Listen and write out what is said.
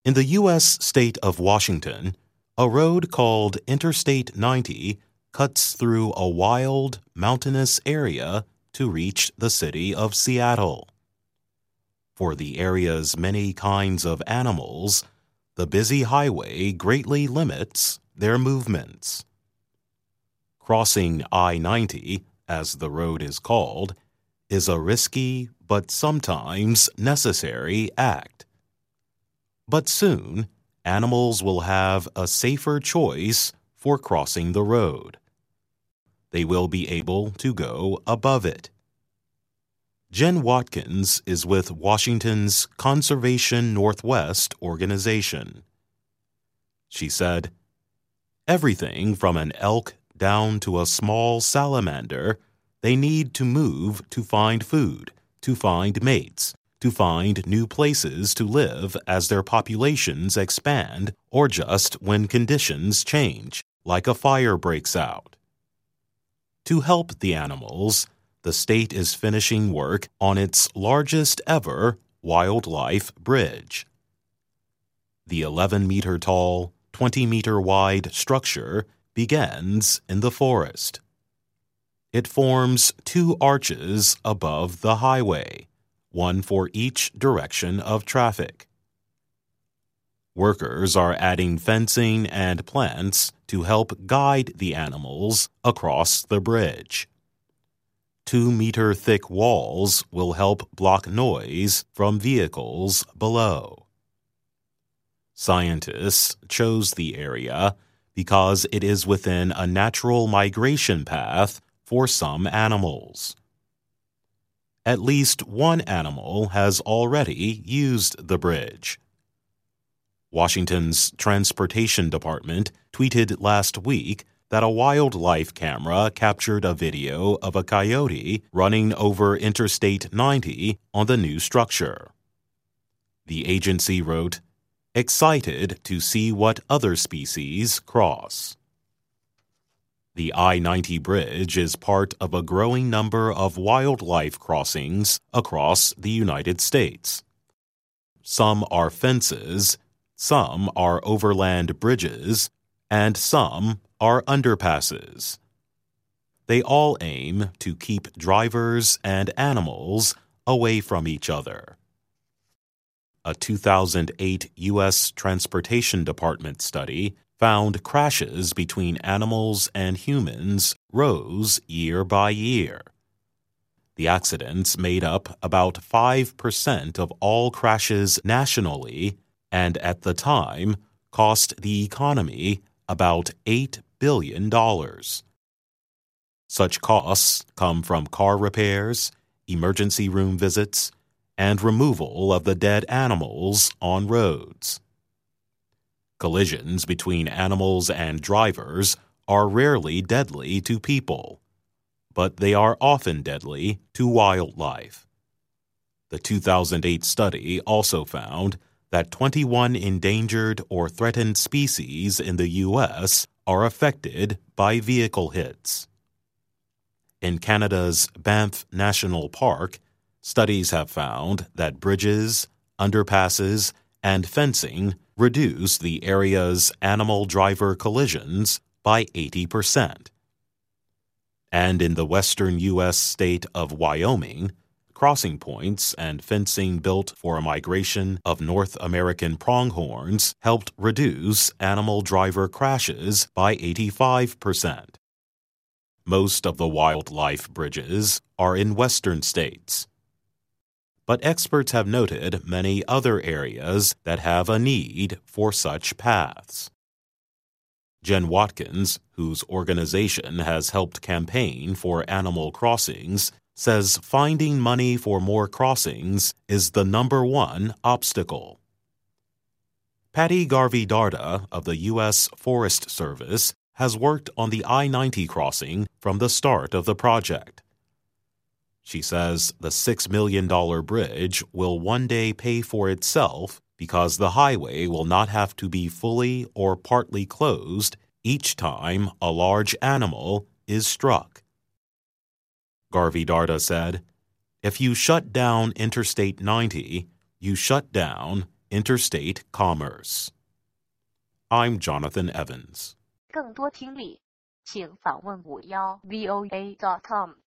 In the U.S. state of Washington, a road called Interstate 90 cuts through a wild, mountainous area to reach the city of Seattle. For the area's many kinds of animals, the busy highway greatly limits their movements. Crossing I-90, as the road is called, is a risky but sometimes necessary act. But soon, animals will have a safer choice for crossing the road. They will be able to go above it. Jen Watkins is with Washington's Conservation Northwest organization. She said, "Everything from an elk down to a small salamander, they need to move to find food, to find mates, to find new places to live as their populations expand or just when conditions change, like a fire breaks out." To help the animals, the state is finishing work on its largest ever wildlife bridge. The 11-meter-tall, 20-meter-wide structure begins in the forest. It forms two arches above the highway, one for each direction of traffic. Workers are adding fencing and plants to help guide the animals across the bridge. 2-meter-thick walls will help block noise from vehicles below. Scientists chose the area because it is within a natural migration path for some animals. At least one animal has already used the bridge. Washington's Transportation Department tweeted last week that a wildlife camera captured a video of a coyote running over Interstate 90 on the new structure. The agency wrote, "Excited to see what other species cross." The I-90 bridge is part of a growing number of wildlife crossings across the United States. Some are fences, some are overland bridges, and some are underpasses. They all aim to keep drivers and animals away from each other. A 2008 U.S. Transportation Department study found crashes between animals and humans rose year by year. The accidents made up about 5% of all crashes nationally and at the time cost the economy about $8 billion. Such costs come from car repairs, emergency room visits, and removal of the dead animals on roads. Collisions between animals and drivers are rarely deadly to people, but they are often deadly to wildlife. The 2008 study also found that 21 endangered or threatened species in the U.S. are affected by vehicle hits. In Canada's Banff National Park, studies have found that bridges, underpasses, and fencing reduce the area's animal-driver collisions by 80%. And in the western U.S. state of Wyoming, crossing points and fencing built for a migration of North American pronghorns helped reduce animal-driver crashes by 85%. Most of the wildlife bridges are in western states. But experts have noted many other areas that have a need for such paths. Jen Watkins, whose organization has helped campaign for animal crossings, says finding money for more crossings is the #1 obstacle. Patty Garvey-Darda of the U.S. Forest Service has worked on the I-90 crossing from the start of the project. She says the $6 million bridge will one day pay for itself because the highway will not have to be fully or partly closed each time a large animal is struck. Garvey-Darda said, "If you shut down Interstate 90, you shut down interstate commerce. I'm Jonathan Evans. 更多听力，请访问51voa.com。